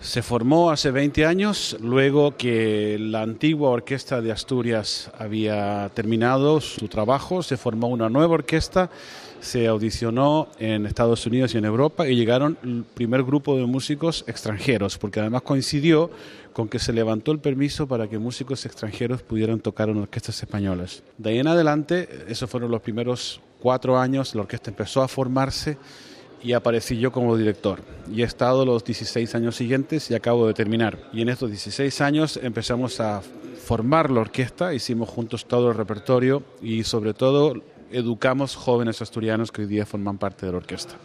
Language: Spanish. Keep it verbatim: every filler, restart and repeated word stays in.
Se formó hace veinte años, luego que la antigua orquesta de Asturias había terminado su trabajo, se formó una nueva orquesta, se audicionó en Estados Unidos y en Europa y llegaron el primer grupo de músicos extranjeros, porque además coincidió con que se levantó el permiso para que músicos extranjeros pudieran tocar en orquestas españolas. De ahí en adelante, esos fueron los primeros cuatro años, la orquesta empezó a formarse y aparecí yo como director. Y he estado los dieciséis años siguientes y acabo de terminar. Y en estos dieciséis años empezamos a formar la orquesta, hicimos juntos todo el repertorio y sobre todo educamos jóvenes asturianos que hoy día forman parte de la orquesta.